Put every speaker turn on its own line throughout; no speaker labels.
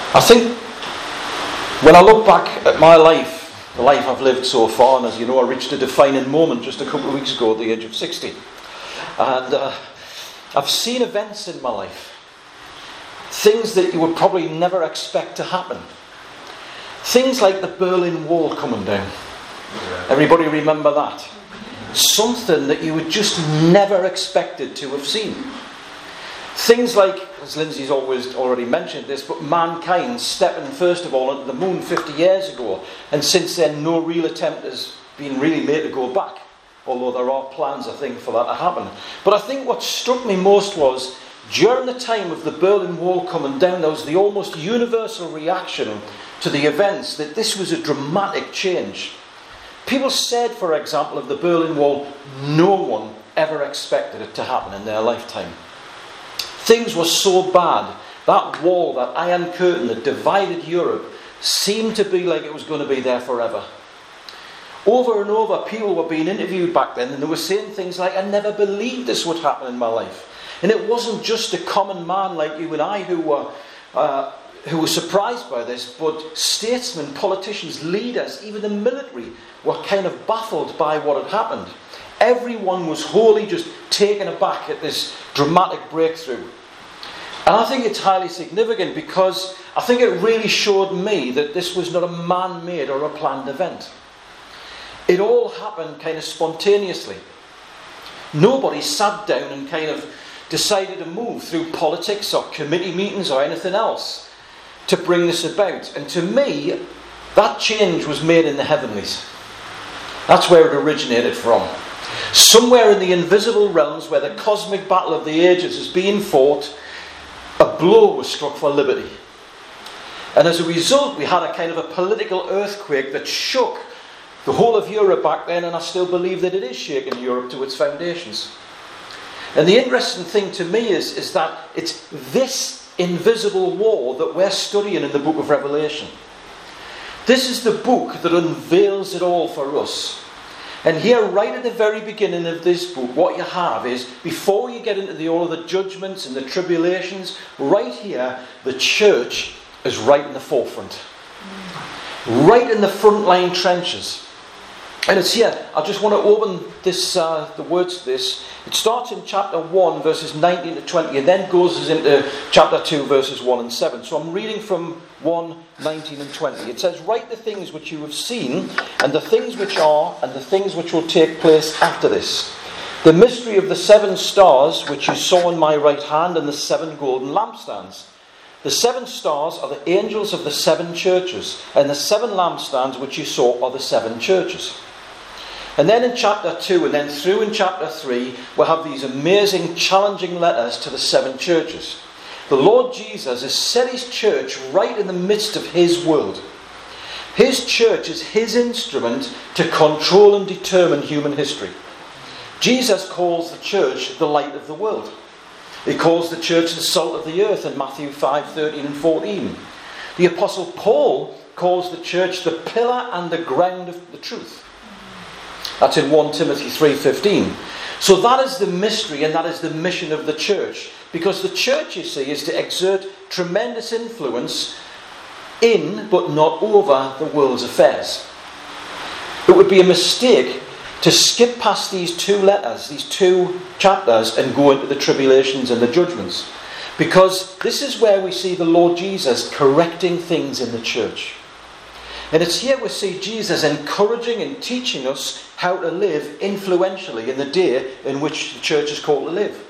I think when I look back at my life, the life I've lived so far, and as you know, I reached a defining moment just a couple of weeks ago at the age of 60. And I've seen events in my life, things that you would probably never expect to happen. Things like the Berlin Wall coming down. Everybody remember that? Something that you would just never expected to have seen. Things like, as Lindsay's already mentioned this, but mankind stepping first of all into the moon 50 years ago, and since then no real attempt has been really made to go back, although there are plans, I think, for that to happen. But I think what struck me most was, during the time of the Berlin Wall coming down, there was the almost universal reaction to the events that this was a dramatic change. People said, for example, of the Berlin Wall, no one ever expected it to happen in their lifetime. Things were so bad. That wall, that iron curtain that divided Europe, seemed to be like it was going to be there forever. Over and over, people were being interviewed back then, and they were saying things like, I never believed this would happen in my life. And it wasn't just a common man like you and I who were surprised by this, but statesmen, politicians, leaders, even the military were kind of baffled by what had happened. Everyone was wholly just taken aback at this dramatic breakthrough. And I think it's highly significant because I think it really showed me that this was not a man-made or a planned event. It all happened kind of spontaneously. Nobody sat down and kind of decided to move through politics or committee meetings or anything else to bring this about. And to me, that change was made in the heavenlies. That's where it originated from. Somewhere in the invisible realms where the cosmic battle of the ages is being fought, a blow was struck for liberty. And as a result, we had a kind of a political earthquake that shook the whole of Europe back then, and I still believe that it is shaking Europe to its foundations. And the interesting thing to me is that it's this invisible war that we're studying in the book of Revelation. This is the book that unveils it all for us. And here, right at the very beginning of this book, what you have is, before you get into all of the judgments and the tribulations, right here, the church is right in the forefront. Right in the front line trenches. And it's here. I just want to open this, the words to this. It starts in chapter 1, verses 19 to 20, and then goes into chapter 2, verses 1 and 7. So I'm reading from 1, 19 and 20. It says, write the things which you have seen, and the things which are, and the things which will take place after this. The mystery of the 7 stars which you saw in my right hand, and the 7 golden lampstands. The 7 stars are the angels of the 7 churches, and the 7 lampstands which you saw are the 7 churches. And then in chapter 2 and then through in chapter 3, we'll have these amazing, challenging letters to the 7 churches. The Lord Jesus has set his church right in the midst of his world. His church is his instrument to control and determine human history. Jesus calls the church the light of the world. He calls the church the salt of the earth in Matthew 5, 13 and 14. The Apostle Paul calls the church the pillar and the ground of the truth. That's in 1 Timothy 3:15. So that is the mystery and that is the mission of the church. Because the church, you see, is to exert tremendous influence in, but not over, the world's affairs. It would be a mistake to skip past these 2 letters, these 2 chapters, and go into the tribulations and the judgments. Because this is where we see the Lord Jesus correcting things in the church. And it's here we see Jesus encouraging and teaching us how to live influentially in the day in which the church is called to live.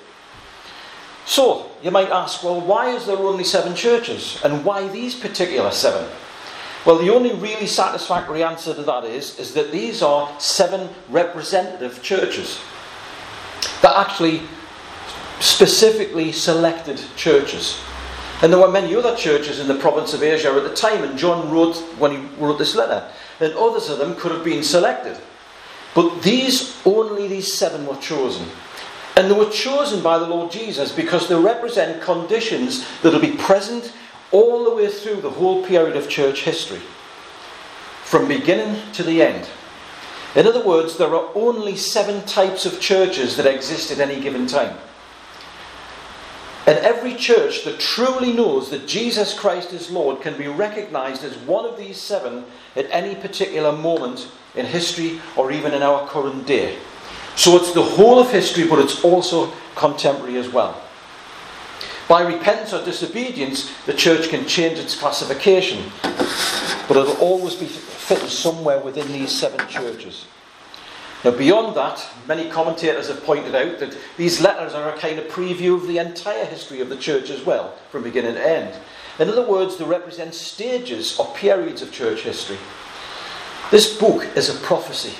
So, you might ask, well, why is there only 7 churches? And why these particular 7? Well, the only really satisfactory answer to that is that these are 7 representative churches. They're actually specifically selected churches. And there were many other churches in the province of Asia at the time, and John wrote, when he wrote this letter, and others of them could have been selected. But only these 7 were chosen. And they were chosen by the Lord Jesus because they represent conditions that will be present all the way through the whole period of church history. From beginning to the end. In other words, there are only 7 types of churches that exist at any given time. And every church that truly knows that Jesus Christ is Lord can be recognized as one of these 7 at any particular moment in history or even in our current day. So it's the whole of history, but it's also contemporary as well. By repentance or disobedience, the church can change its classification, but it'll always be fitting somewhere within these 7 churches. Now, beyond that, many commentators have pointed out that these letters are a kind of preview of the entire history of the church as well, from beginning to end. In other words, they represent stages or periods of church history. This book is a prophecy.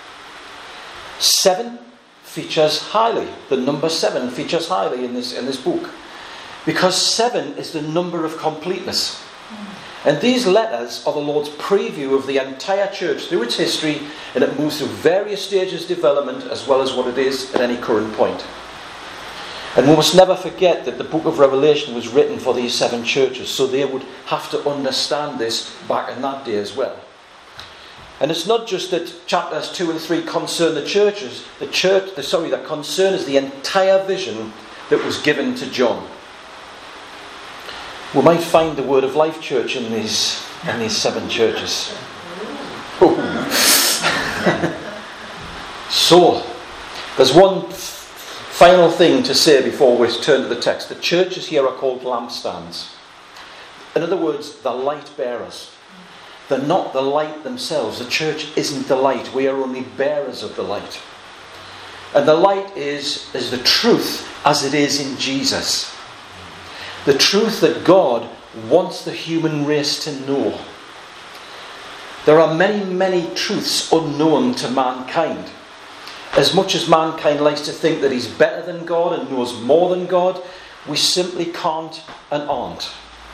7 features highly. The number 7 features highly in this book. Because 7 is the number of completeness. And these letters are the Lord's preview of the entire church through its history, and it moves through various stages of development as well as what it is at any current point. And we must never forget that the book of Revelation was written for these 7 churches, so they would have to understand this back in that day as well. And it's not just that chapters 2 and 3 concern the churches. That concern is the entire vision that was given to John. We might find the Word of Life Church in these 7 churches. So, there's one final thing to say before we turn to the text. The churches here are called lampstands. In other words, the light bearers. They're not the light themselves. The church isn't the light. We are only bearers of the light. And the light is the truth as it is in Jesus. The truth that God wants the human race to know. There are many, many truths unknown to mankind. As much as mankind likes to think that he's better than God and knows more than God, we simply can't and aren't.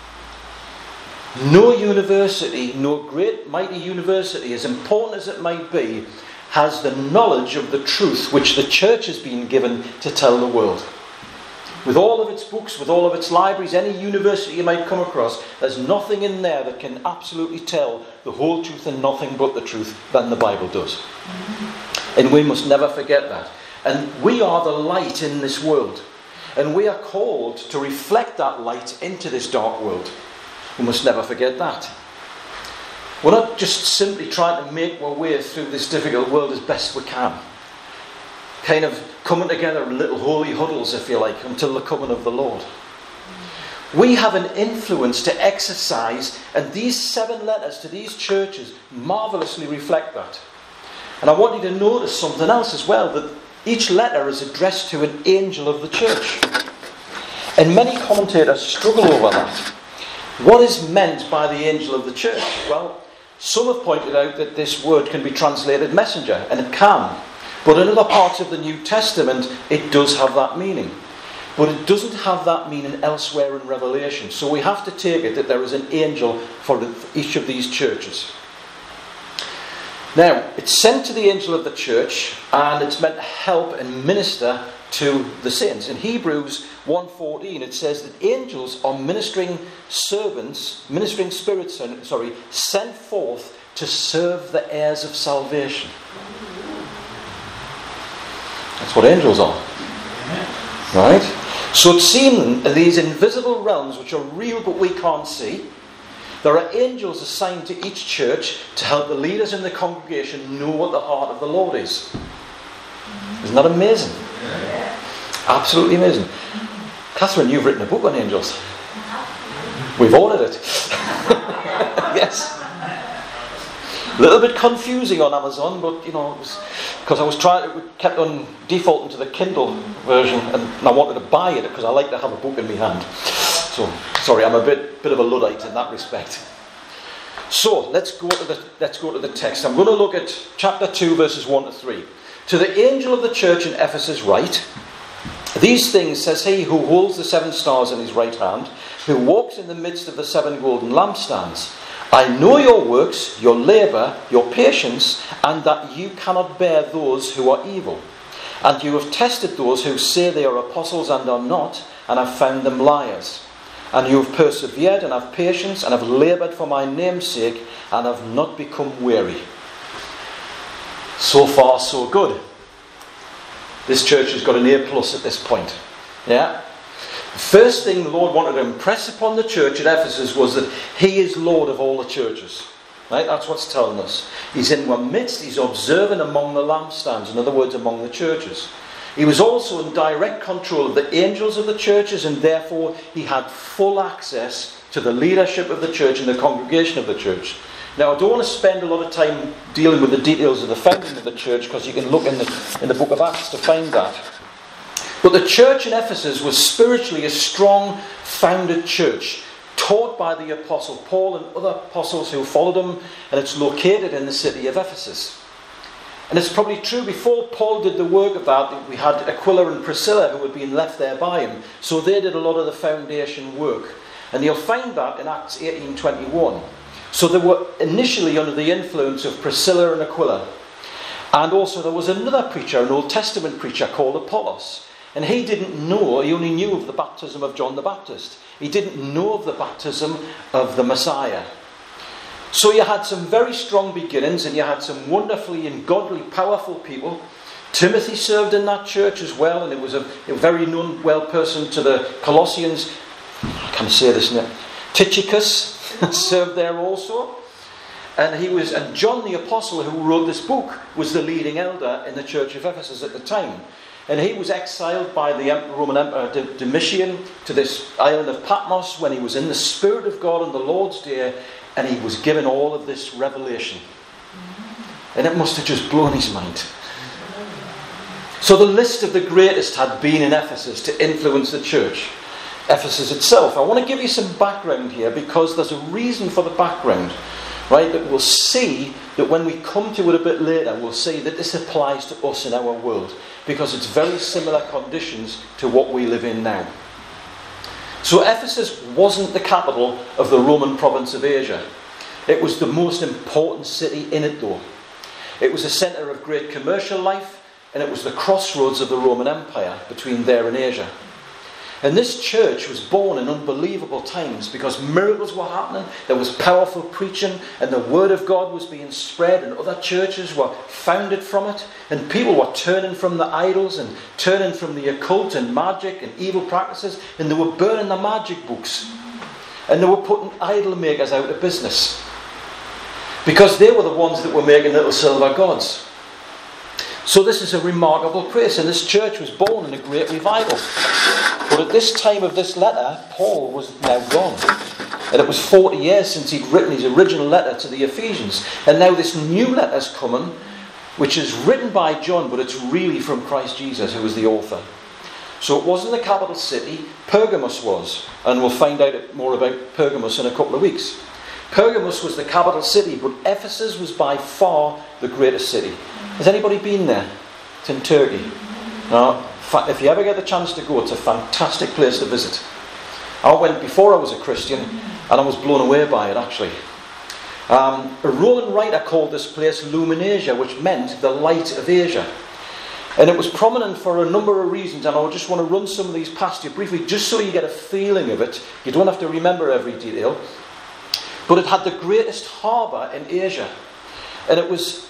No university, no great mighty university, as important as it might be, has the knowledge of the truth which the church has been given to tell the world. With all of its books, with all of its libraries, any university you might come across, there's nothing in there that can absolutely tell the whole truth and nothing but the truth than the Bible does. And we must never forget that. And we are the light in this world. And we are called to reflect that light into this dark world. We must never forget that. We're not just simply trying to make our way through this difficult world as best we can. Kind of coming together in little holy huddles, if you like, until the coming of the Lord. We have an influence to exercise, and these 7 letters to these churches marvellously reflect that. And I want you to notice something else as well, that each letter is addressed to an angel of the church. And many commentators struggle over that. What is meant by the angel of the church? Well, some have pointed out that this word can be translated messenger, and it can. But in other parts of the New Testament, it does have that meaning. But it doesn't have that meaning elsewhere in Revelation. So we have to take it that there is an angel for each of these churches. Now, it's sent to the angel of the church, and it's meant to help and minister to the saints. In Hebrews 1:14, it says that angels are ministering spirits, sent forth to serve the heirs of salvation. That's what angels are. Right? So it's seen in these invisible realms which are real but we can't see. There are angels assigned to each church to help the leaders in the congregation know what the heart of the Lord is. Isn't that amazing? Absolutely amazing. Catherine, you've written a book on angels. We've ordered it. Yes. A little bit confusing on Amazon, but it was because I was kept on defaulting to the Kindle version, and I wanted to buy it because I like to have a book in my hand. So, sorry, I'm a bit of a Luddite in that respect. So, let's go to the text. I'm going to look at chapter 2, verses 1 to 3. To the angel of the church in Ephesus write, these things says he who holds the 7 stars in his right hand, who walks in the midst of the 7 golden lampstands. I know your works, your labour, your patience, and that you cannot bear those who are evil. And you have tested those who say they are apostles and are not, and have found them liars. And you have persevered and have patience and have laboured for my name's sake and have not become weary. So far, so good. This church has got an A+ at this point. Yeah? The first thing the Lord wanted to impress upon the church at Ephesus was that He is Lord of all the churches. Right? That's what's telling us. He's in our midst, He's observing among the lampstands, in other words, among the churches. He was also in direct control of the angels of the churches, and therefore He had full access to the leadership of the church and the congregation of the church. Now, I don't want to spend a lot of time dealing with the details of the founding of the church, because you can look in the book of Acts to find that. But the church in Ephesus was spiritually a strong, founded church, taught by the Apostle Paul and other apostles who followed him, and it's located in the city of Ephesus. And it's probably true, before Paul did the work of that, we had Aquila and Priscilla who had been left there by him. So they did a lot of the foundation work. And you'll find that in Acts 18:21. So they were initially under the influence of Priscilla and Aquila. And also there was another preacher, an Old Testament preacher called Apollos. And he only knew of the baptism of John the Baptist. He didn't know of the baptism of the Messiah. So you had some very strong beginnings, and you had some wonderfully and godly, powerful people. Timothy served in that church as well, and it was a very known, well person to the Colossians. I can't say this now. Tychicus served there also. And John the Apostle, who wrote this book, was the leading elder in the church of Ephesus at the time. And he was exiled by the Roman Emperor Domitian to this island of Patmos when he was in the Spirit of God on the Lord's day, and he was given all of this revelation. And it must have just blown his mind. So the list of the greatest had been in Ephesus to influence the church. Ephesus itself. I want to give you some background here, because there's a reason for the background. Right, that we'll see that when we come to it a bit later, we'll see that this applies to us in our world, because it's very similar conditions to what we live in now. So Ephesus wasn't the capital of the Roman province of Asia. It was the most important city in it though. It was a centre of great commercial life, and it was the crossroads of the Roman Empire between there and Asia. And this church was born in unbelievable times, because miracles were happening, there was powerful preaching, and the word of God was being spread, and other churches were founded from it, and people were turning from the idols and turning from the occult and magic and evil practices, and they were burning the magic books, and they were putting idol makers out of business, because they were the ones that were making little silver gods. So this is a remarkable place, and this church was born in a great revival. But at this time of this letter, Paul was now gone. And it was 40 years since he'd written his original letter to the Ephesians. And now this new letter's coming, which is written by John, but it's really from Christ Jesus, who was the author. So it wasn't the capital city, Pergamos was. And we'll find out more about Pergamos in a couple of weeks. Pergamos was the capital city, but Ephesus was by far the greatest city. Has anybody been there? It's in Turkey. Now, if you ever get the chance to go, it's a fantastic place to visit. I went before I was a Christian, and I was blown away by it actually. A Roman writer called this place Luminasia, which meant the light of Asia. And it was prominent for a number of reasons, and I just want to run some of these past you briefly, just so you get a feeling of it. You don't have to remember every detail. But it had the greatest harbour in Asia. And it was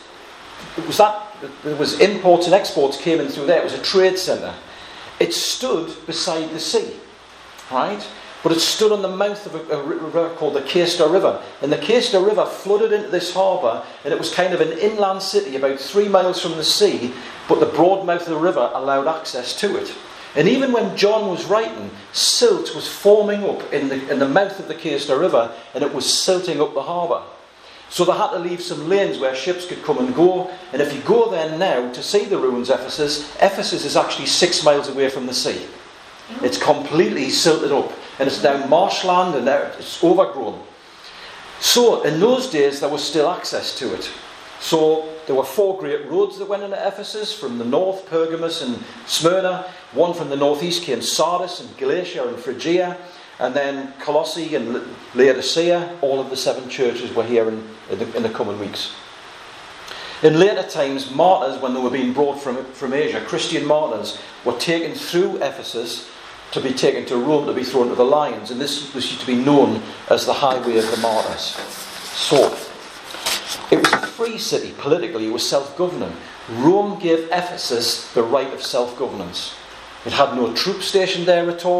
imports and exports came in through there. It was a trade centre. It stood beside the sea, right? But it stood on the mouth of a river called the Caister River. And the Caister River flooded into this harbour, and it was kind of an inland city about 3 miles from the sea, but the broad mouth of the river allowed access to it. And even when John was writing, silt was forming up in the mouth of the Caister River, and it was silting up the harbour. So they had to leave some lanes where ships could come and go. And if you go there now to see the ruins of Ephesus is actually 6 miles away from the sea. It's completely silted up, and it's now marshland, and now it's overgrown. So in those days there was still access to it. So there were 4 great roads that went into Ephesus. From the north, Pergamos and Smyrna. One from the northeast came Sardis and Galatia and Phrygia. And then Colossae and Laodicea. All of the 7 churches were here in the coming weeks. In later times, martyrs, when they were being brought from Asia, Christian martyrs, were taken through Ephesus to be taken to Rome to be thrown to the lions. And this was to be known as the highway of the martyrs. So, it was a free city politically. It was self-governing. Rome gave Ephesus the right of self-governance. It had no troops stationed there at all.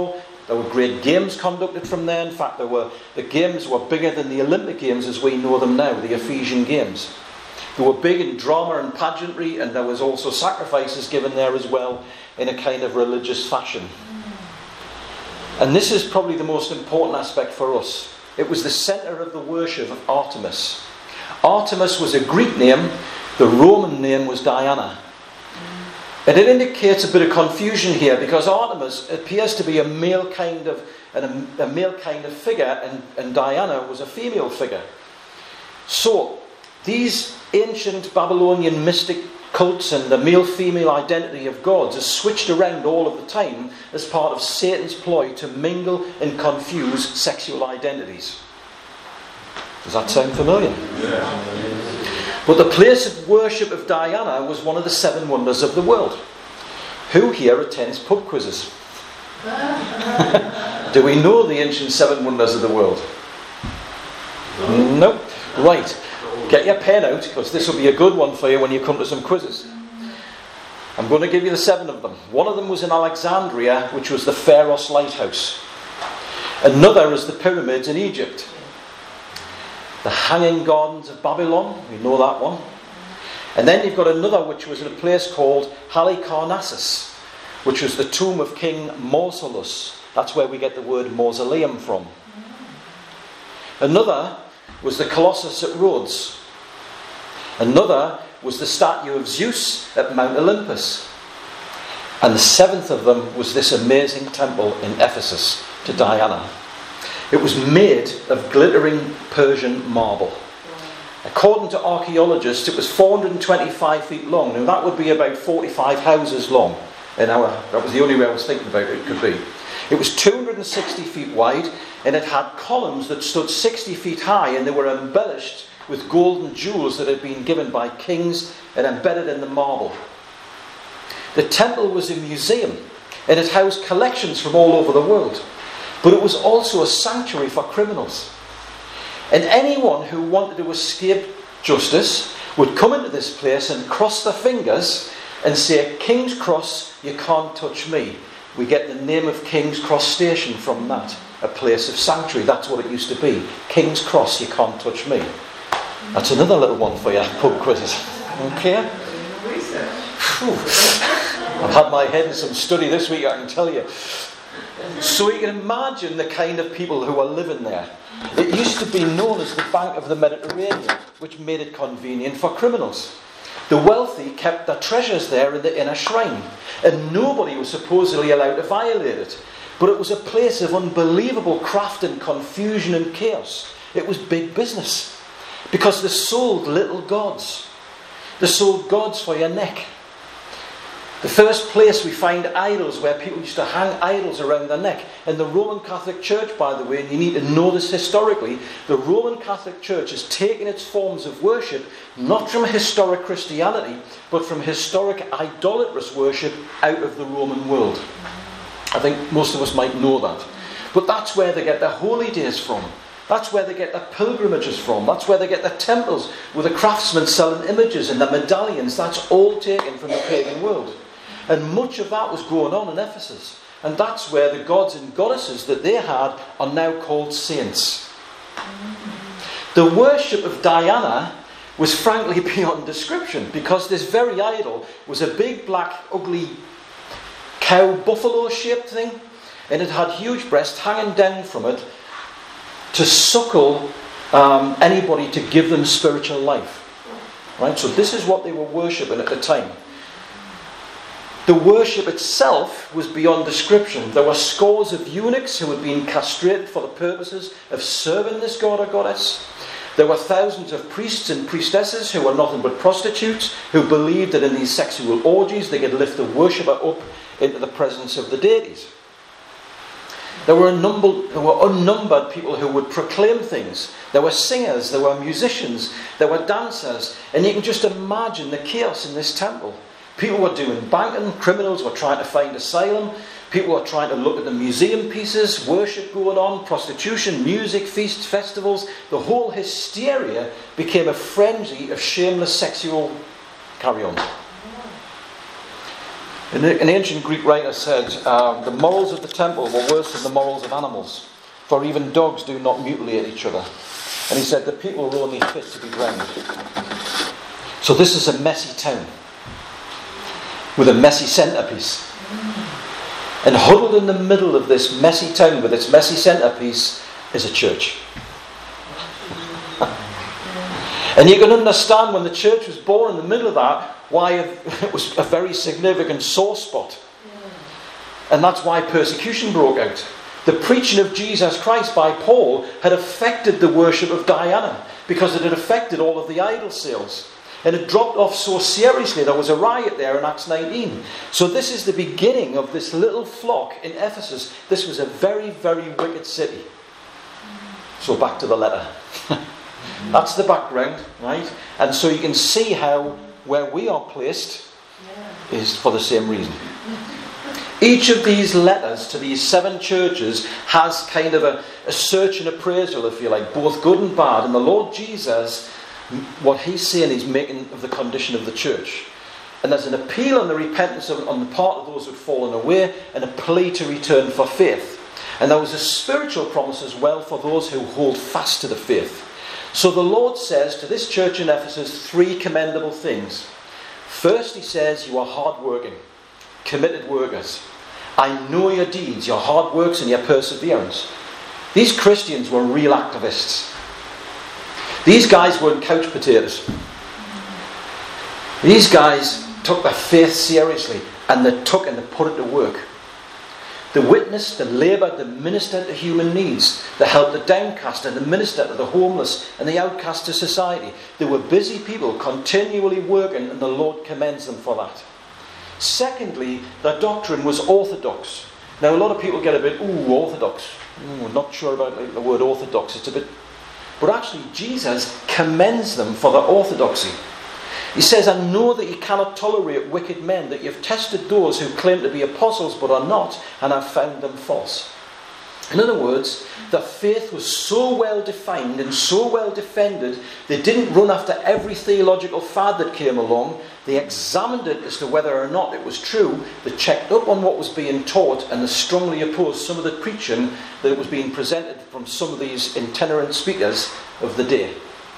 There were great games conducted from there. In fact, the games were bigger than the Olympic Games as we know them now, the Ephesian Games. They were big in drama and pageantry, and there was also sacrifices given there as well in a kind of religious fashion. And this is probably the most important aspect for us. It was the centre of the worship of Artemis. Artemis was a Greek name. The Roman name was Diana. And it indicates a bit of confusion here, because Artemis appears to be a male kind of figure, and Diana was a female figure. So these ancient Babylonian mystic cults and the male-female identity of gods is switched around all of the time as part of Satan's ploy to mingle and confuse sexual identities. Does that sound familiar? Yeah. But the place of worship of Diana was one of the 7 wonders of the world. Who here attends pub quizzes? Do we know the ancient 7 wonders of the world? Nope. Right. Get your pen out, because this will be a good one for you when you come to some quizzes. I'm going to give you the 7 of them. One of them was in Alexandria, which was the Pharos Lighthouse. Another is the pyramids in Egypt. The Hanging Gardens of Babylon, we know that one. And then you've got another which was in a place called Halicarnassus, which was the tomb of King Mausolus. That's where we get the word mausoleum from. Another was the Colossus at Rhodes. Another was the statue of Zeus at Mount Olympus. And the 7th of them was this amazing temple in Ephesus to Diana. It was made of glittering Persian marble. According to archaeologists, it was 425 feet long. Now that would be about 45 houses long. That was the only way I was thinking about it could be. It was 260 feet wide, and it had columns that stood 60 feet high, and they were embellished with golden jewels that had been given by kings and embedded in the marble. The temple was a museum, and it housed collections from all over the world. But it was also a sanctuary for criminals. And anyone who wanted to escape justice would come into this place and cross their fingers and say, "King's Cross, you can't touch me." We get the name of King's Cross Station from that. A place of sanctuary. That's what it used to be. King's Cross, you can't touch me. That's another little one for you, pub quizzes. Okay? I've had my head in some study this week, I can tell you. So you can imagine the kind of people who are living there. It used to be known as the Bank of the Mediterranean, which made it convenient for criminals. The wealthy kept their treasures there in the inner shrine, and nobody was supposedly allowed to violate it. But it was a place of unbelievable craft and confusion and chaos. It was big business, because they sold little gods. They sold gods for your neck. The first place we find idols, where people used to hang idols around their neck. And the Roman Catholic Church, by the way, and you need to know this historically, the Roman Catholic Church has taken its forms of worship not from historic Christianity, but from historic idolatrous worship out of the Roman world. I think most of us might know that. But that's where they get their holy days from. That's where they get their pilgrimages from. That's where they get their temples with the craftsmen selling images and the medallions. That's all taken from the pagan world. And much of that was going on in Ephesus. And that's where the gods and goddesses that they had are now called saints. The worship of Diana was frankly beyond description, because this very idol was a big, black, ugly cow buffalo shaped thing, and it had huge breasts hanging down from it to suckle anybody to give them spiritual life. Right? So this is what they were worshipping at the time. The worship itself was beyond description. There were scores of eunuchs who had been castrated for the purposes of serving this god or goddess. There were thousands of priests and priestesses who were nothing but prostitutes, who believed that in these sexual orgies they could lift the worshipper up into the presence of the deities. There were unnumbered people who would proclaim things. There were singers, there were musicians, there were dancers, and you can just imagine the chaos in this temple. People were doing banking, criminals were trying to find asylum, people were trying to look at the museum pieces, worship going on, prostitution, music, feasts, festivals. The whole hysteria became a frenzy of shameless sexual carry-on. An ancient Greek writer said, the morals of the temple were worse than the morals of animals, for even dogs do not mutilate each other. And he said the people were only fit to be drowned. So this is a messy town with a messy centrepiece. And huddled in the middle of this messy town with its messy centrepiece is a church. And you can understand when the church was born in the middle of that, why it was a very significant sore spot. And that's why persecution broke out. The preaching of Jesus Christ by Paul had affected the worship of Diana, because it had affected all of the idol sales. And it dropped off so seriously, there was a riot there in Acts 19. So this is the beginning of this little flock in Ephesus. This was a very, very wicked city. So back to the letter. That's the background, right? And so you can see how where we are placed is for the same reason. Each of these letters to these 7 churches has kind of a search and appraisal, if you like, both good and bad. And the Lord Jesus, what he's saying, he's making of the condition of the church. And there's an appeal and the repentance on the part of those who've fallen away, and a plea to return for faith. And there was a spiritual promise as well for those who hold fast to the faith. So the Lord says to this church in Ephesus 3 commendable things. First, he says, you are hard-working, committed workers. I know your deeds, your hard works and your perseverance. These Christians were real activists. These guys weren't couch potatoes. These guys took their faith seriously, and they took and they put it to work. They witnessed, they laboured, they ministered to human needs. They helped the downcast and they ministered to the homeless and the outcast of society. They were busy people, continually working, and the Lord commends them for that. Secondly, their doctrine was orthodox. Now a lot of people get a bit, orthodox. Not sure about the word orthodox. It's a bit... But actually Jesus commends them for their orthodoxy. He says, I know that you cannot tolerate wicked men, that you've tested those who claim to be apostles but are not, and have found them false. In other words, their faith was so well defined and so well defended, they didn't run after every theological fad that came along. They examined it as to whether or not it was true. They checked up on what was being taught, and they strongly opposed some of the preaching that was being presented from some of these itinerant speakers of the day.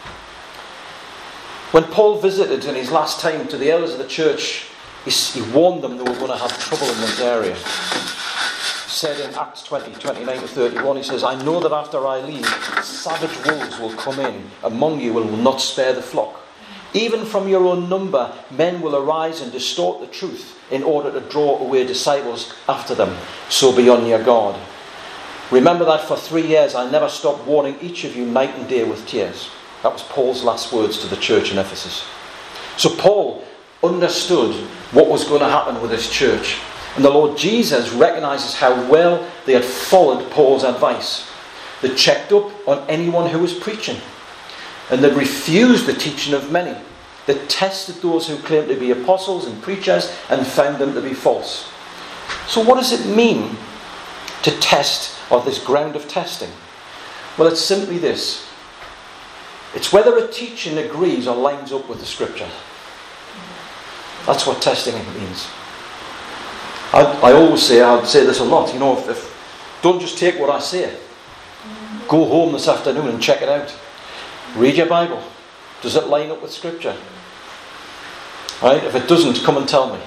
When Paul visited in his last time to the elders of the church, he warned them they were going to have trouble in this area. He said in Acts 20, 29 to 31, he says, I know that after I leave, savage wolves will come in among you and will not spare the flock. Even from your own number, men will arise and distort the truth in order to draw away disciples after them. So be on your guard. Remember that for 3 years I never stopped warning each of you night and day with tears. That was Paul's last words to the church in Ephesus. So Paul understood what was going to happen with his church. And the Lord Jesus recognizes how well they had followed Paul's advice. They checked up on anyone who was preaching. And they refused the teaching of many. They tested those who claimed to be apostles and preachers and found them to be false. So what does it mean to test, or this ground of testing? Well, it's simply this. It's whether a teaching agrees or lines up with the scripture. That's what testing means. I always say, I'd say this a lot, if don't just take what I say. Go home this afternoon and check it out. Read your Bible. Does it line up with scripture? Right? If it doesn't, come and tell me.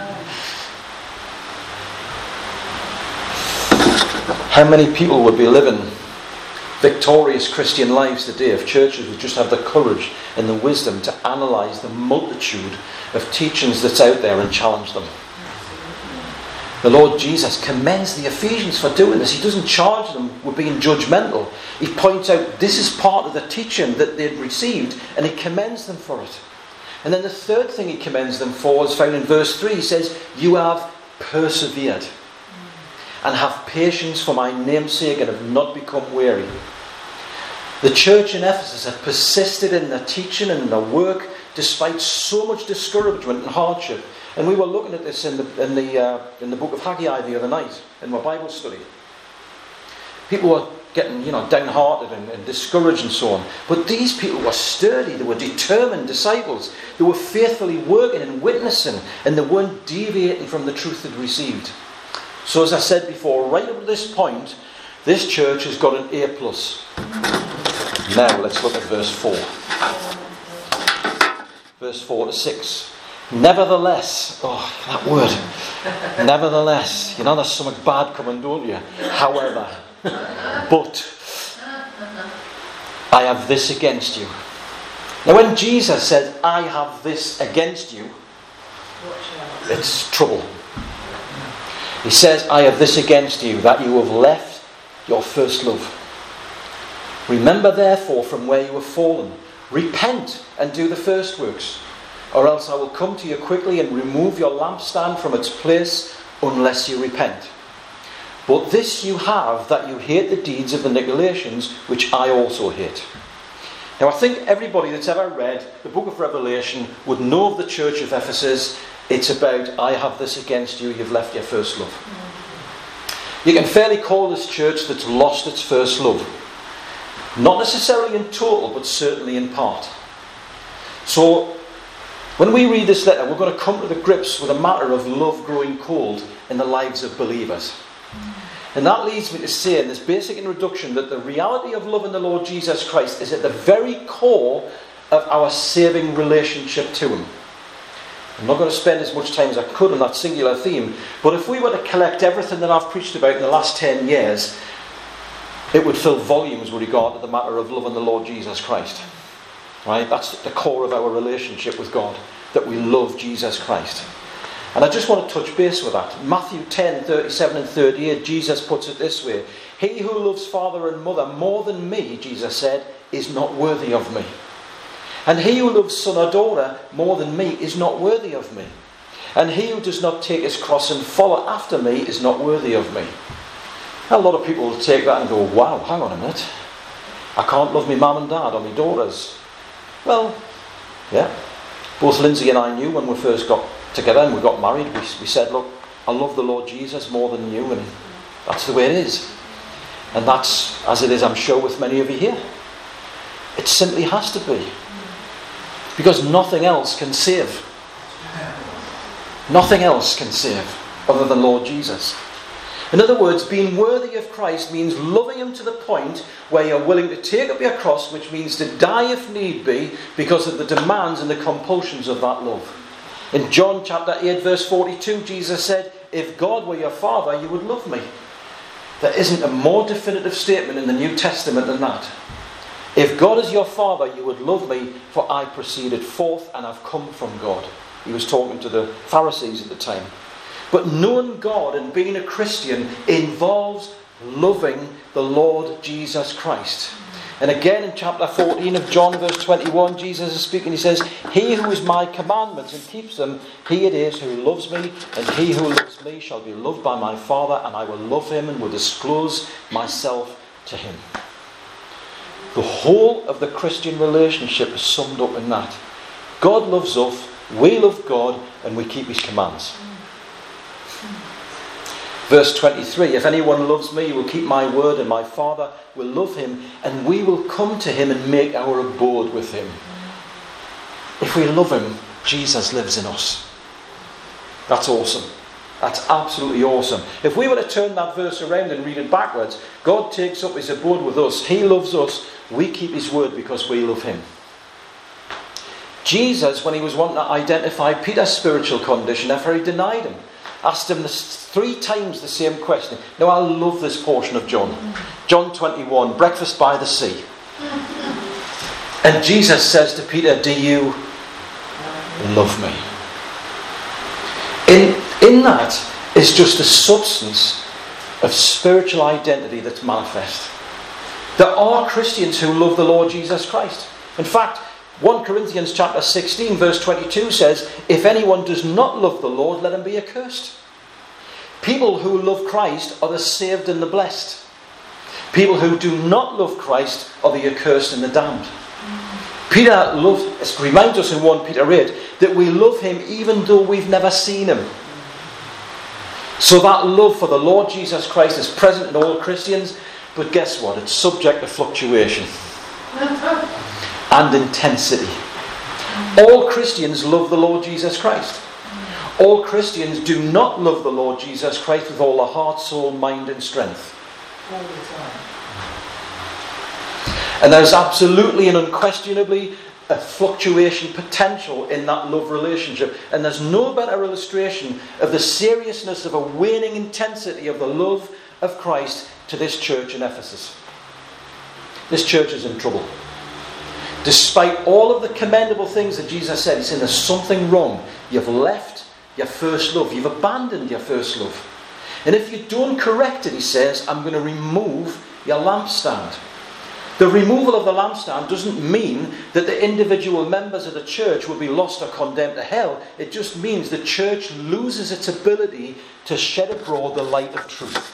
How many people would be living victorious Christian lives today if churches would just have the courage and the wisdom to analyse the multitude of teachings that's out there and challenge them? The Lord Jesus commends the Ephesians for doing this. He doesn't charge them with being judgmental. He points out this is part of the teaching that they'd received, and he commends them for it. And then the third thing he commends them for is found in verse 3. He says, you have persevered and have patience for my name's sake and have not become weary. The church in Ephesus had persisted in their teaching and their work despite so much discouragement and hardship. And we were looking at this in the book of Haggai the other night in my Bible study. People were getting, downhearted and discouraged and so on. But these people were sturdy. They were determined disciples. They were faithfully working and witnessing, and they weren't deviating from the truth they'd received. So as I said before, right up to this point, this church has got an A+. Now let's look at verse 4. Verse 4 to 6. Nevertheless, that word. Nevertheless, there's something bad coming, don't you? However, but I have this against you. Now when Jesus says, I have this against you, it's trouble. He says, I have this against you, that you have left your first love. Remember therefore from where you have fallen. Repent and do the first works, or else I will come to you quickly and remove your lampstand from its place unless you repent. But this you have, that you hate the deeds of the Nicolaitans, which I also hate. Now I think everybody that's ever read the book of Revelation would know of the church of Ephesus. It's about, I have this against you, you've left your first love. You can fairly call this church that's lost its first love. Not necessarily in total, but certainly in part. So, when we read this letter, we're going to come to the grips with the matter of love growing cold in the lives of believers. And that leads me to say in this basic introduction that the reality of love in the Lord Jesus Christ is at the very core of our saving relationship to Him. I'm not going to spend as much time as I could on that singular theme, but if we were to collect everything that I've preached about in the last 10 years, it would fill volumes with regard to the matter of loving the Lord Jesus Christ. Right? That's the core of our relationship with God, that we love Jesus Christ. And I just want to touch base with that. Matthew 10, 37 and 38, Jesus puts it this way. He who loves father and mother more than me, Jesus said, is not worthy of me. And he who loves son or daughter more than me is not worthy of me. And he who does not take his cross and follow after me is not worthy of me. A lot of people will take that and go, wow, hang on a minute. I can't love my mum and dad or my daughters. Well, yeah. Both Lindsay and I knew when we first got together and we got married, we said, look, I love the Lord Jesus more than you, and that's the way it is. And that's as it is, I'm sure, with many of you here. It simply has to be. Because nothing else can save. Nothing else can save other than Lord Jesus. In other words, being worthy of Christ means loving Him to the point where you're willing to take up your cross, which means to die if need be, because of the demands and the compulsions of that love. In John chapter 8 verse 42, Jesus said, if God were your Father, you would love me. There isn't a more definitive statement in the New Testament than that. If God is your Father, you would love me, for I proceeded forth and have come from God. He was talking to the Pharisees at the time. But knowing God and being a Christian involves loving the Lord Jesus Christ. And again in chapter 14 of John verse 21, Jesus is speaking. He says, he who is my commandments and keeps them, he it is who loves me, and he who loves me shall be loved by my Father, and I will love him and will disclose myself to him. The whole of the Christian relationship is summed up in that. God loves us, we love God, and we keep his commands. Verse 23, if anyone loves me, he will keep my word, and my Father will love him, and we will come to him and make our abode with him. If we love him, Jesus lives in us. That's awesome. That's absolutely awesome. If we were to turn that verse around and read it backwards, God takes up his abode with us. He loves us. We keep his word because we love him. Jesus, when he was wanting to identify Peter's spiritual condition after he denied him, asked him 3 times the same question. Now I love this portion of John. John 21, breakfast by the sea. And Jesus says to Peter, do you love me? In that is just the substance of spiritual identity that's manifest. There are Christians who love the Lord Jesus Christ. In fact, 1 Corinthians chapter 16 verse 22 says, if anyone does not love the Lord, let him be accursed. People who love Christ are the saved and the blessed. People who do not love Christ are the accursed and the damned. Peter reminds us in 1 Peter 8 that we love him even though we've never seen him. So that love for the Lord Jesus Christ is present in all Christians. But guess what? It's subject to fluctuation and intensity. All Christians love the Lord Jesus Christ. All Christians do not love the Lord Jesus Christ with all their heart, soul, mind and strength.
All the time.
And there's absolutely and unquestionably a fluctuation potential in that love relationship. And there's no better illustration of the seriousness of a waning intensity of the love of Christ to this church in Ephesus. This church is in trouble. Despite all of the commendable things that Jesus said, he's saying there's something wrong. You've left your first love. You've abandoned your first love. And if you don't correct it, he says, I'm going to remove your lampstand. The removal of the lampstand doesn't mean that the individual members of the church will be lost or condemned to hell. It just means the church loses its ability to shed abroad the light of truth.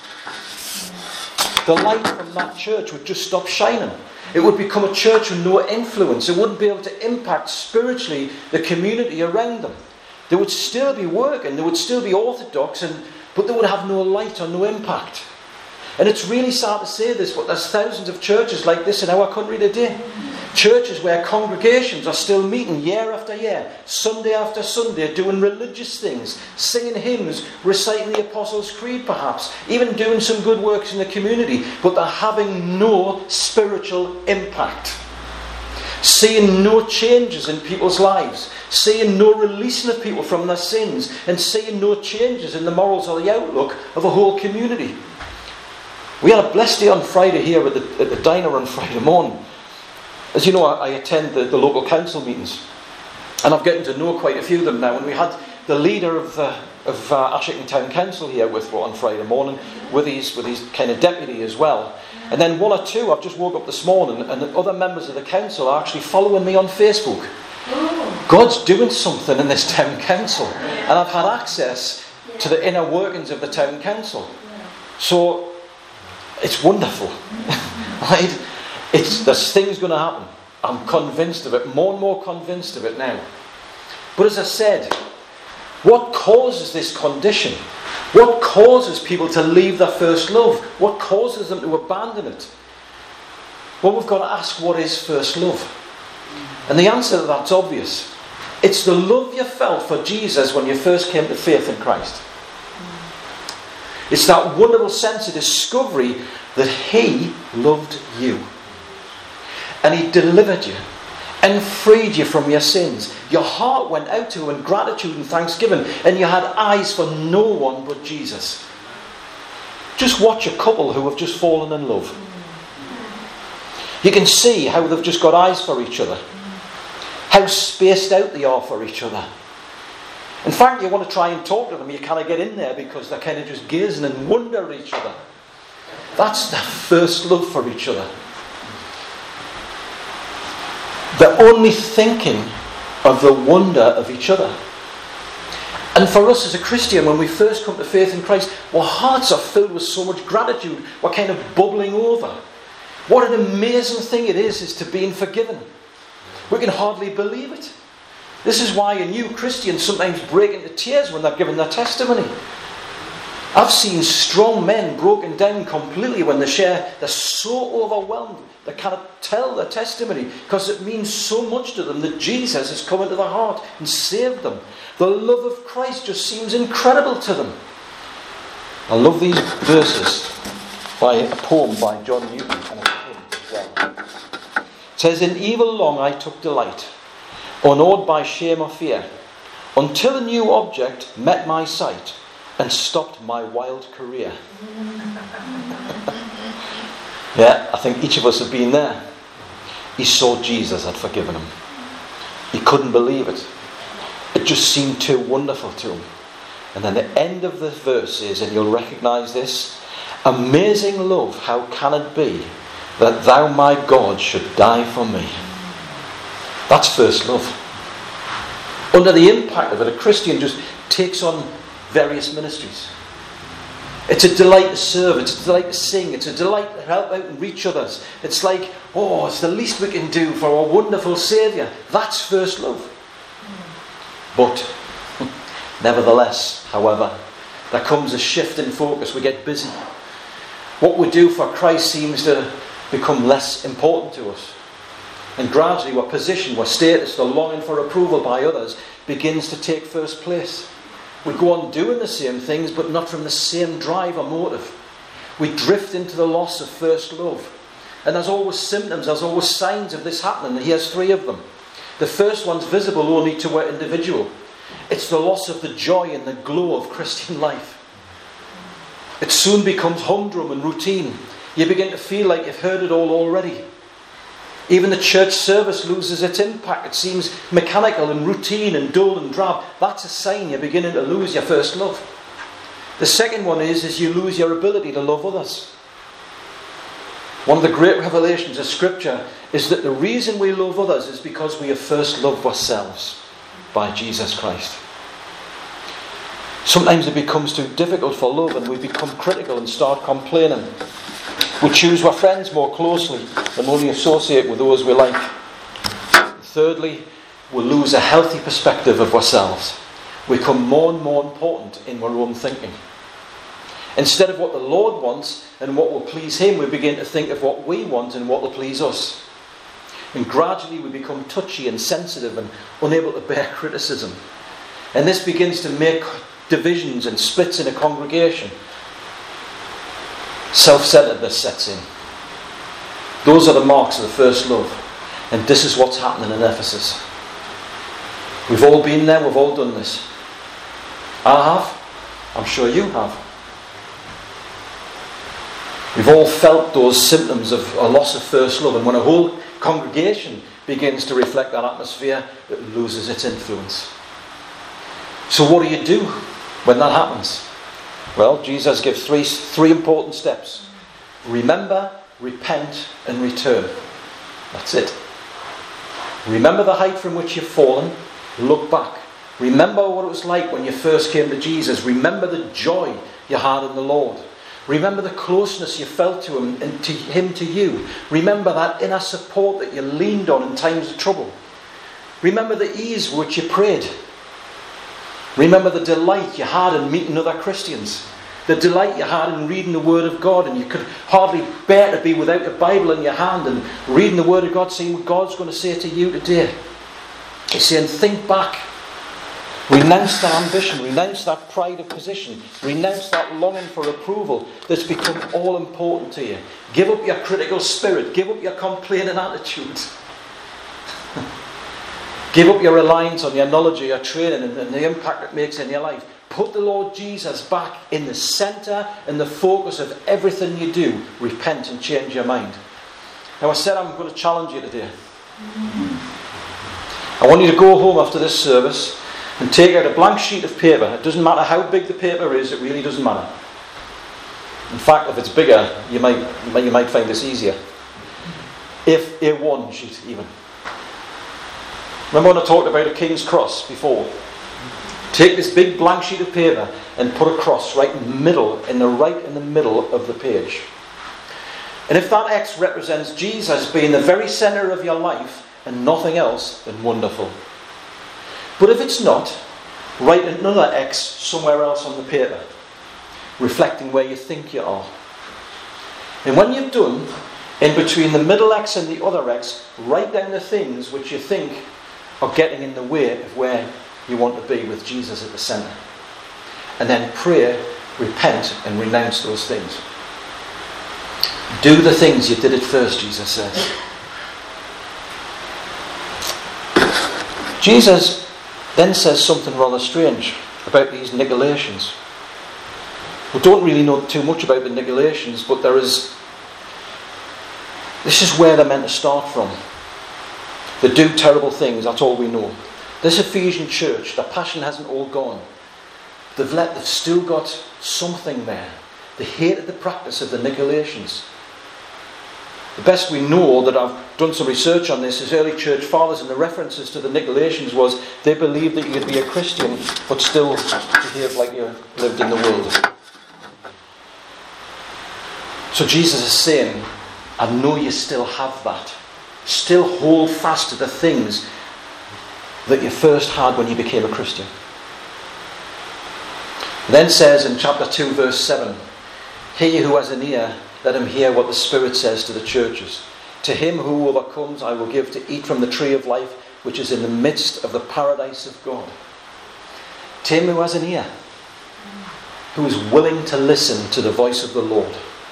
The light from that church would just stop shining. It would become a church with no influence. It wouldn't be able to impact spiritually the community around them. They would still be working, they would still be orthodox, but they would have no light or no impact. And it's really sad to say this, but there's thousands of churches like this in our country today. Churches where congregations are still meeting year after year, Sunday after Sunday, doing religious things, singing hymns, reciting the Apostles' Creed perhaps, even doing some good works in the community, but they're having no spiritual impact. Seeing no changes in people's lives, seeing no releasing of people from their sins, and seeing no changes in the morals or the outlook of a whole community. We had a blessed day on Friday here at the diner on Friday morning. As you know, I attend the local council meetings, and I'm getting to know quite a few of them now. And we had the leader of Ashington Town Council here with on Friday morning, with his kind of deputy as well. And then one or two, I've just woke up this morning, and the other members of the council are actually following me on Facebook. God's doing something in this town council, and I've had access to the inner workings of the town council. So it's wonderful, right? There's things going to happen. I'm convinced of it, more and more convinced of it now. But as I said, what causes this condition? What causes people to leave their first love? What causes them to abandon it? Well, we've got to ask, what is first love? And the answer to that's obvious. It's the love you felt for Jesus when you first came to faith in Christ. It's that wonderful sense of discovery that He loved you. And He delivered you and freed you from your sins. Your heart went out to Him in gratitude and thanksgiving, and you had eyes for no one but Jesus. Just watch a couple who have just fallen in love. You can see how they've just got eyes for each other. How spaced out they are for each other. In fact, you want to try and talk to them, you kind of get in there because they're kind of just gazing in wonder at each other. That's their first love for each other. They're only thinking of the wonder of each other. And for us as a Christian, when we first come to faith in Christ, our hearts are filled with so much gratitude. We're kind of bubbling over. What an amazing thing it is to being forgiven. We can hardly believe it. This is why a new Christian sometimes break into tears when they're giving their testimony. I've seen strong men broken down completely when they share. They're so overwhelmed they cannot tell their testimony because it means so much to them that Jesus has come into their heart and saved them. The love of Christ just seems incredible to them. I love these verses by a poem by John Newton and a hymn as well. It says, "In evil long I took delight, unawed by shame or fear, until a new object met my sight and stopped my wild career." Yeah, I think each of us have been there. He saw Jesus had forgiven him. He couldn't believe it. It just seemed too wonderful to him. And then the end of the verse is, and you'll recognise this, "Amazing love, how can it be that thou, my God, should die for me?" That's first love. Under the impact of it, a Christian just takes on various ministries. It's a delight to serve, it's a delight to sing, it's a delight to help out and reach others. It's like, it's the least we can do for our wonderful Saviour. That's first love. But, nevertheless, however, there comes a shift in focus. We get busy. What we do for Christ seems to become less important to us. And gradually our position, our status, the longing for approval by others begins to take first place. We go on doing the same things, but not from the same drive or motive. We drift into the loss of first love. And there's always symptoms, there's always signs of this happening. And here's 3 of them. The first one's visible only to our individual. It's the loss of the joy and the glow of Christian life. It soon becomes humdrum and routine. You begin to feel like you've heard it all already. Even the church service loses its impact. It seems mechanical and routine and dull and drab. That's a sign you're beginning to lose your first love. The second one is you lose your ability to love others. One of the great revelations of Scripture is that the reason we love others is because we have first loved ourselves by Jesus Christ. Sometimes it becomes too difficult for love and we become critical and start complaining. We choose our friends more closely and only associate with those we like. Thirdly, we lose a healthy perspective of ourselves. We become more and more important in our own thinking. Instead of what the Lord wants and what will please Him, we begin to think of what we want and what will please us. And gradually we become touchy and sensitive and unable to bear criticism. And this begins to make divisions and splits in a congregation. Self-centeredness sets in. Those are the marks of the first love. And this is what's happening in Ephesus. We've all been there, we've all done this. I have. I'm sure you have. We've all felt those symptoms of a loss of first love. And when a whole congregation begins to reflect that atmosphere, it loses its influence. So what do you do when that happens? Well, Jesus gives three important steps. Remember, repent, and return. That's it. Remember the height from which you've fallen. Look back. Remember what it was like when you first came to Jesus. Remember the joy you had in the Lord. Remember the closeness you felt to Him and to Him to you. Remember that inner support that you leaned on in times of trouble. Remember the ease with which you prayed. Remember the delight you had in meeting other Christians. The delight you had in reading the Word of God, and you could hardly bear to be without a Bible in your hand and reading the Word of God, seeing what God's going to say to you today. He's saying, think back. Renounce that ambition. Renounce that pride of position. Renounce that longing for approval that's become all important to you. Give up your critical spirit. Give up your complaining attitude. Give up your reliance on your knowledge or your training and the impact it makes in your life. Put the Lord Jesus back in the centre and the focus of everything you do. Repent and change your mind. Now I said I'm going to challenge you today. I want you to go home after this service and take out a blank sheet of paper. It doesn't matter how big the paper is, it really doesn't matter. In fact, if it's bigger, you might find this easier. If A1 sheet even. Remember when I talked about a king's cross before? Take this big blank sheet of paper and put a cross right in the middle of the page. And if that X represents Jesus being the very centre of your life and nothing else, then wonderful. But if it's not, write another X somewhere else on the paper, reflecting where you think you are. And when you've done, in between the middle X and the other X, write down the things which you think are getting in the way of where you want to be with Jesus at the centre. And then pray, repent, and renounce those things. Do the things you did at first, Jesus says. Jesus then says something rather strange about these Nicolaitans. We don't really know too much about the Nicolaitans, but this is where they're meant to start from. They do terrible things, that's all we know. This Ephesian church, their passion hasn't all gone. They've still got something there. They hated the practice of the Nicolaitans. The best we know, that I've done some research on this, is early church fathers, and the references to the Nicolaitans was they believed that you could be a Christian but still behave like you lived in the world. So Jesus is saying, I know you still have that. Still hold fast to the things that you first had when you became a Christian. Then says in chapter 2 verse 7, he who has an ear, let him hear what the Spirit says to the churches. To him who overcomes, I will give to eat from the tree of life, which is in the midst of the paradise of God. To him who has an ear, who is willing to listen to the voice of the Lord.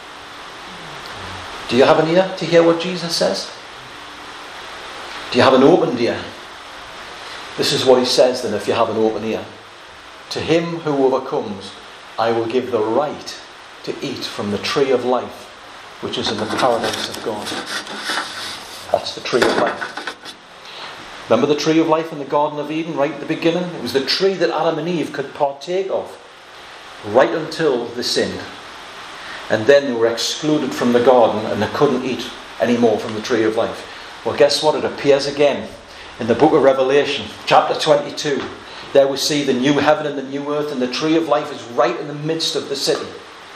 Do you have an ear to hear what Jesus says? Do you have an open ear? This is what he says then, if you have an open ear. To him who overcomes, I will give the right to eat from the tree of life, which is in the paradise of God. That's the tree of life. Remember the tree of life in the Garden of Eden right at the beginning? It was the tree that Adam and Eve could partake of right until they sinned. And then they were excluded from the garden and they couldn't eat any more from the tree of life. Well, guess what? It appears again in the book of Revelation, chapter 22. There we see the new heaven and the new earth, and the tree of life is right in the midst of the city.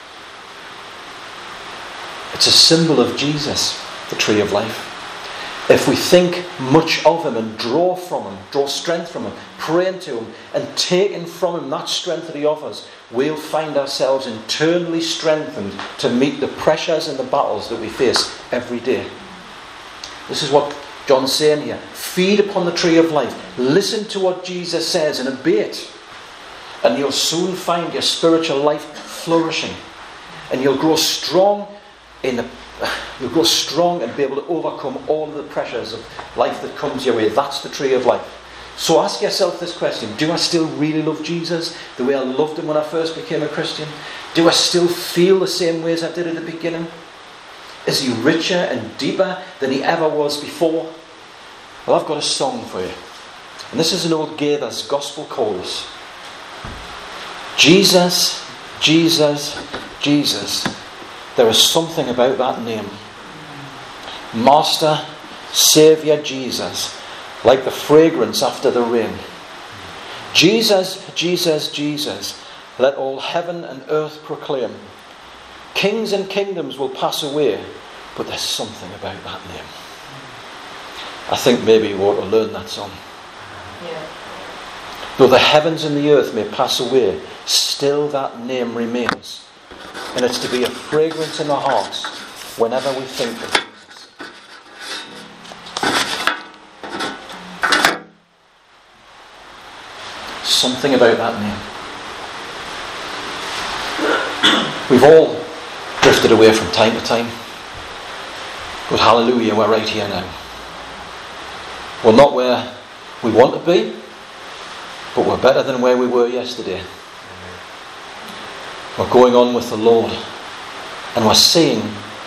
It's a symbol of Jesus, the tree of life. If we think much of him and draw from him, draw strength from him, pray into him, and take in from him that strength that he offers, we'll find ourselves internally strengthened to meet the pressures and the battles that we face every day. This is what John's saying here. Feed upon the tree of life. Listen to what Jesus says and obey it. And you'll soon find your spiritual life flourishing. And you'll grow strong You'll grow strong and be able to overcome all of the pressures of life that comes your way. That's the tree of life. So ask yourself this question. Do I still really love Jesus the way I loved him when I first became a Christian? Do I still feel the same way as I did at the beginning? Is he richer and deeper than he ever was before? Well, I've got a song for you. And this is an old Gaither's gospel chorus. Jesus, Jesus, Jesus. There is something about that name. Master, Saviour Jesus, like the fragrance after the rain. Jesus, Jesus, Jesus, let all heaven and earth proclaim. Kings and kingdoms will pass away, but there's something about that name. I think maybe we ought to learn that song. Yeah. Though the heavens and the earth may pass away, still that name remains. And it's to be a fragrance in our hearts whenever we think of Jesus. Something about that name. We've all drifted away from time to time. But hallelujah, we're right here now. We're not where we want to be, but we're better than where we were yesterday. We're going on with the Lord, and we're seeing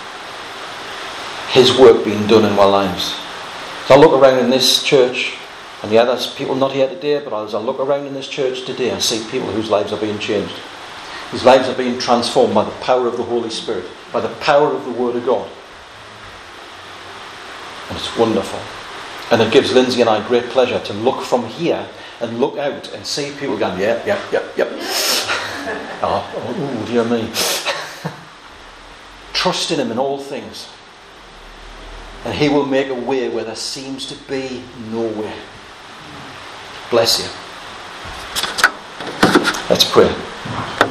his work being done in our lives. As I look around in this church, and yeah, there's people not here today, but as I look around in this church today, I see people whose lives are being changed, whose lives are being transformed by the power of the Holy Spirit, by the power of the Word of God. And it's wonderful. And it gives Lindsay and I great pleasure to look from here and look out and see people going, yep. Oh, dear me. Trust in him in all things. And he will make a way where there seems to be no way. Bless you. Let's pray.